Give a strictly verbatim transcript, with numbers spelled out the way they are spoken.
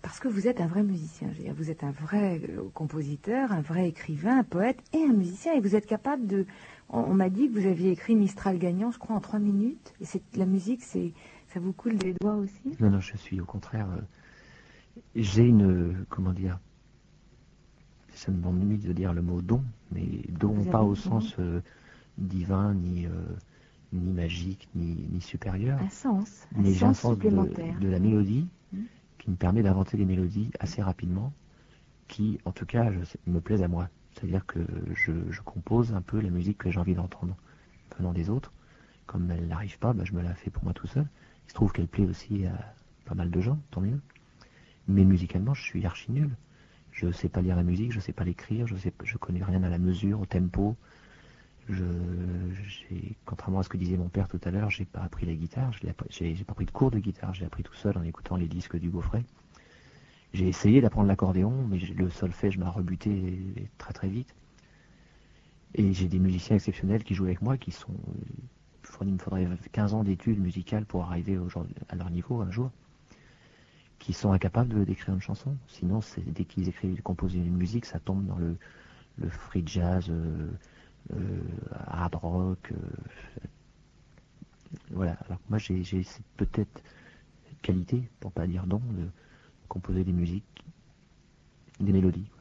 parce que vous êtes un vrai musicien. Je veux dire, vous êtes un vrai euh, compositeur, un vrai écrivain, un poète et un musicien. Et vous êtes capable de... On, on m'a dit que vous aviez écrit Mistral gagnant, je crois, en trois minutes. Et c'est, la musique, c'est, ça vous coule des doigts aussi? Non, non, je suis au contraire... euh, j'ai une... euh, comment dire... Ça me m'ennuie de dire le mot don, mais don Vous pas avez au un don, sens euh, divin, ni, euh, ni magique, ni, ni supérieur, un sens, un mais j'ai un sens sens de, supplémentaire. de la Oui. mélodie Mm. qui me permet d'inventer des mélodies assez rapidement, qui, en tout cas, je sais- me plaisent à moi. C'est-à-dire que je, je compose un peu la musique que j'ai envie d'entendre venant des autres. Comme elle n'arrive pas, bah, je me la fais pour moi tout seul. Il se trouve qu'elle plaît aussi à pas mal de gens, tant mieux. Mais musicalement, je suis archi nul. Je sais pas lire la musique, je sais pas l'écrire, je sais, je connais rien à la mesure, au tempo. Je, j'ai, contrairement à ce que disait mon père tout à l'heure, j'ai pas appris la guitare, je l'ai appris- j'ai, j'ai pas pris de cours de guitare, j'ai appris tout seul en écoutant les disques du Gaufret. J'ai essayé d'apprendre l'accordéon, mais j'ai- le solfège m'a rebuté très très vite. Et j'ai des musiciens exceptionnels qui jouent avec moi, qui sont, il me faudrait quinze ans d'études musicales pour arriver à leur niveau un jour, qui sont incapables de, d'écrire une chanson. Sinon, c'est, dès qu'ils écrivent, composent une musique, ça tombe dans le, le free jazz, euh, euh, hard rock. Euh, voilà. Alors moi, j'ai, j'ai cette peut-être qualité, pour pas dire don, de composer des musiques, des mélodies.